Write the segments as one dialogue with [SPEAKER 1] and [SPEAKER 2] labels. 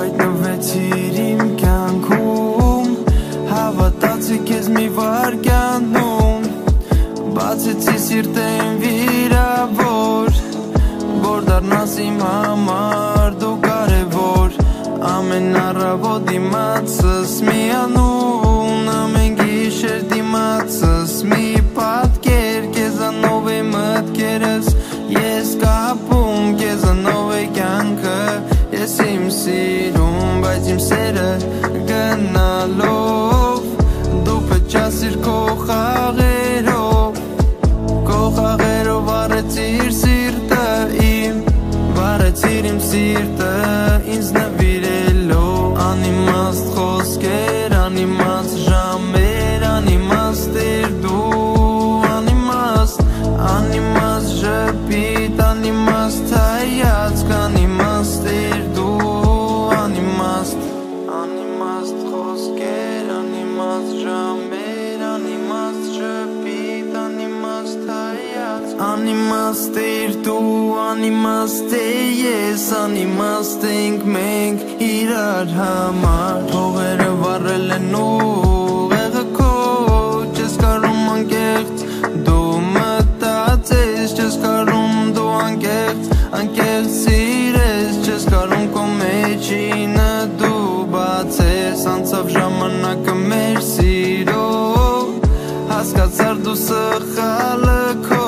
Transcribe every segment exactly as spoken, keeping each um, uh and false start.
[SPEAKER 1] հայտնվեցիր իմ կյանքում Հավատացի քեզ մի վայրկյանում Բացեցի սիրտը իմ վիրավոր Որ դառնաս իմ համար դու կարևոր Ամեն առավոտ դիմացս միանուն Ամեն գիշեր դիմացս մի պատկեր Քեզանով է մտքերս ես կապում Քեզանով է կյանքը ես իմ սիրում Բայց իմ սերը գնալով Դու փչացիր քո խաղերով Քո խաղերով վառեցիր սիրտը իմ Վառեցիր իմ սիրտը ինձ նվիրելով Անիմաստ խոսքեր, անիմաստ ժամեր Անիմաստ էր դու Անիմաստ, անիմաստ ժպիտ Անիմաստ հայացք Անիմաստ էր դու Անիմաստ, անիմաստ խոսքեր Անիմաստ ժամեր Անիմաստ ժպիտ Անիմաստ հայացք Անիմաստ էր դու Անիմաստ է ես Անիմաստ ենք մենք իրար համար Փողերը վառել են ուղեղը քո Չես կարում անկեղծ դու մտածես Չես կարում դու անկեղծ անկեղծ սիրես Չես կարում քո մեջինը դու բացես Անցավ ժամանակը մեր սիրով Հասկացար դու սխալը քո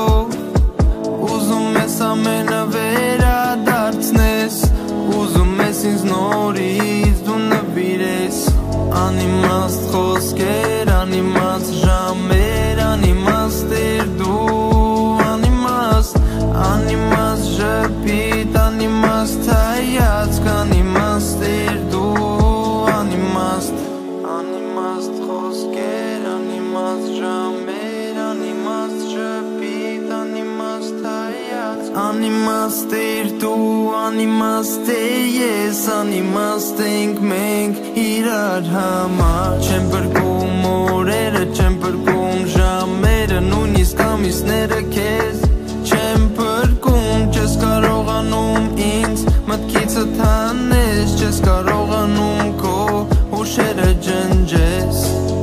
[SPEAKER 1] Ուզում ես ամենը վերադարձնես Ուզում ես ինձ նորից դու նվիրես Անիմաստ խոսքեր, անիմաստ ժամեր Անիմաստ էր դու Անիմաստ, անիմաստ ժպիտ Անիմաստ հայացք Անիմաստ էր դու Անիմաստ, անիմաստ խոսքեր Անիմաստ ժամեր Անիմաստ ժպիտ Անիմաստ հայացք Անիմաստ էր դու Անիմաստ է ես Անիմաստ ենք մենք իրար համար Չեմ բրկում օրերը Չեմ բրկում ժամերը Նույնիսկ ամիսները քեզ Չեմ բրկում Չես կարողանում ինձ մտքիցդ հանես Չես կարողանում քո հուշերը ջնջես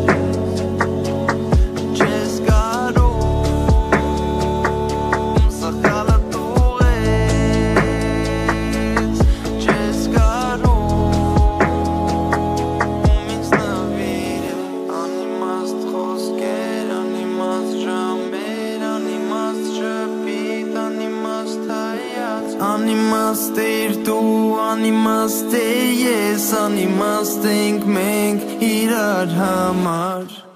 [SPEAKER 1] Չես կարում սխալը տուղես Չես կարում ինձ նվիրել Անիմաստ խոսքեր Անիմաստ ժամեր Անիմաստ ժպիտ Անիմաստ հայացք Անիմաստ էր դու Անիմաստ է ես Անիմաստ ենք մենք իրար համար